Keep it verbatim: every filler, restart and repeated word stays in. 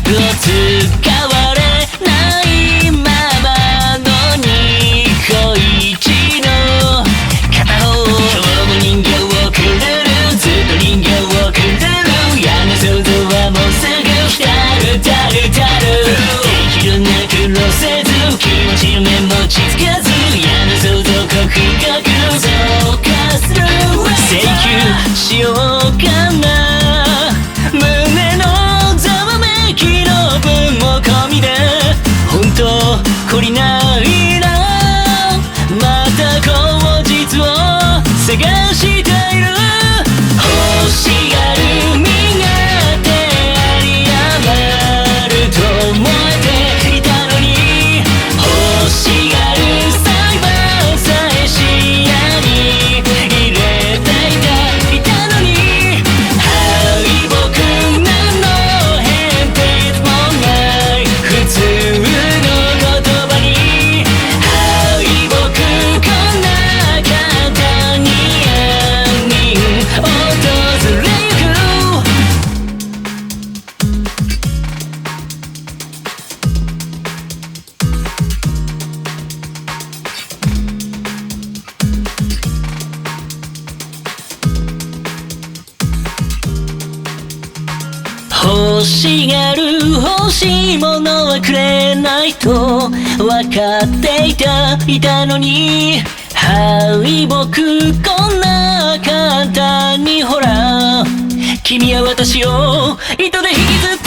使われないままのニコイチの片方。今日も人形をくれる、ずっと人形をくれる。嫌な想像はもうすぐたるたるたる。できるな苦労せず、気持ちのメモちつかず。嫌な想像刻一刻増加する。請求しようかな、胸のざわめきの分も込みで。本当懲りないな、また口実を探している。欲しがる身勝手あり余ると思えていたのに、欲しがる裁判さえ視野に入れていたいたのに、敗北何の変哲もない普通の言葉に、敗北こんな簡単に暗に訪れゆく。欲しがる欲しいものはくれないと分かっていたいたのに、敗北こんな簡単に。ほら君は私を糸で引きずって